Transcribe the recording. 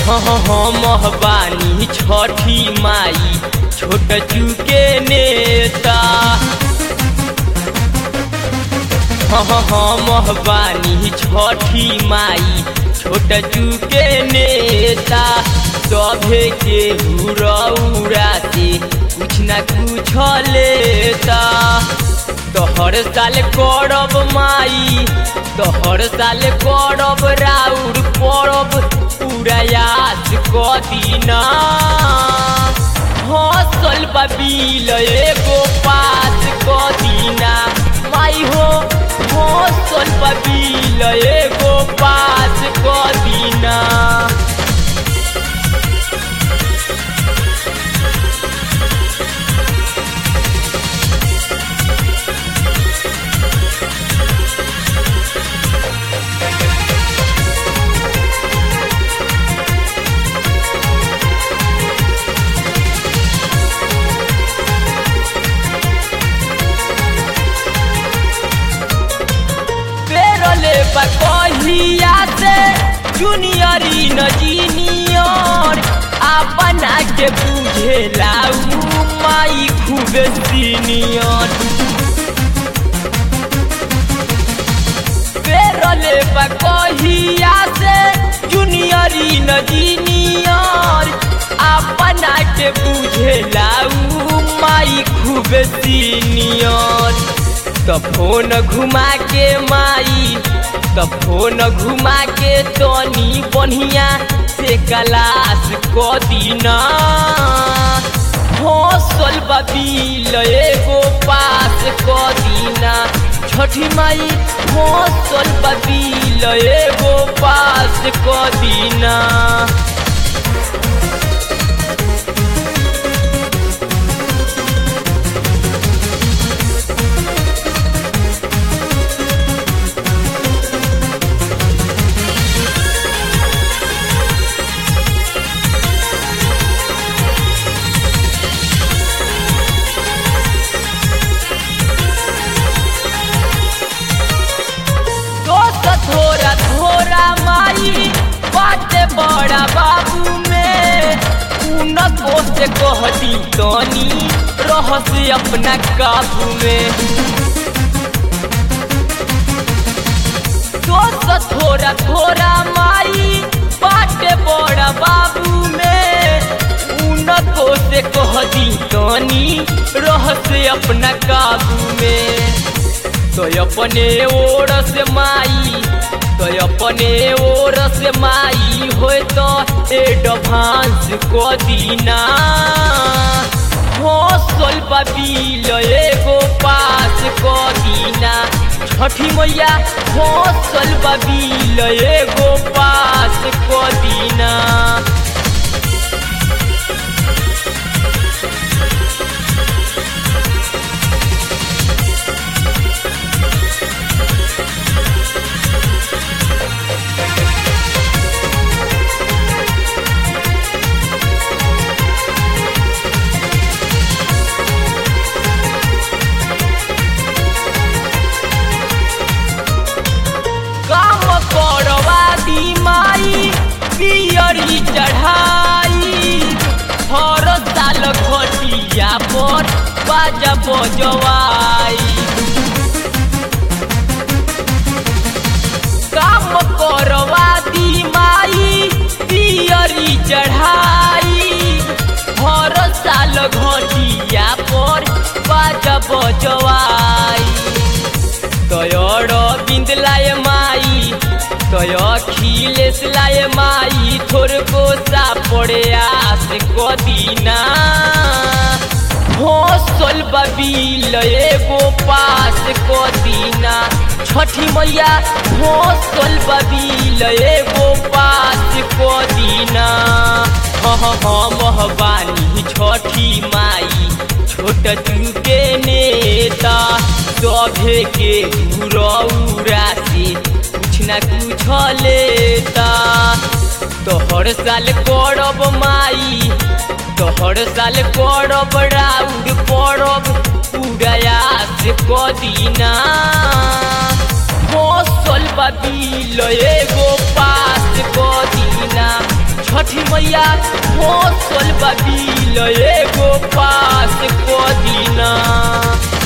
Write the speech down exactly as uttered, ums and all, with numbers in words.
हम बानी छठी माई छोट चुके नेता। हम बानी छठी माई छोट चुके नेता। सभे के उड़ा से कुछ न कुछ लेता। तो हर साल करब माई तो हर साल करब राउर परब उड़ायास कदीना। हसल बिल एगो पास कदीना माई हो। हसल बिल एगो पास कदीना। कहिया से जूनियर इंजीनियर अपना के बुझे लाऊ माई खूब सीनियर। पेरले कहिया से जूनियर इंजीनियर अपना के बुझे लाऊ माई खूब सीनियर। तो फोन घुमा के माई तो फोन घुमा के तनी बढ़िया से क्लास कदीना। हसल बिल एगो पास कदीना छठी माई। हसल बिल एगो पास कदीना। थोड़ा थोड़ा माई बाटे बड़ा बाबू में उनको से कहती तनी रहस अपना काबू में। दोस्त थोड़ा थोड़ा माई बाटे बड़ा बाबू में उनको से कहती तनी रहस अपना काबू में। तो अपने ओर से माई तो अपने ओर से माई हो तो एडवांस कदीना। हसल बिल एगो पास कदीना छठी मैया। हसल बिल एगो पास कदीना। पियरी चढ़ाई हर साल घटिया पर बाजा बजवाई। काम करवा दी माई पियरी चढ़ाई हर साल घटिया पर बाजा बजवाई। तोर बिंद लाए माई तो अखिलेश लाए माई थोर को सा पड़े आस कदीना। हसल बिल एगो पास कदीना छठी मैया। हसल बिल एगो पास कदीना। हम बानी छठी माई छोट चुके नेता। सभे के उड़ा से कुछ न कुछ लेता। तो हर साल करब माई तो हर साल करब राउर परब उड़ायास कदीना। हसल बिल एगो पास कदीना छठी मैया फसल बबिल एगो पास को दीना।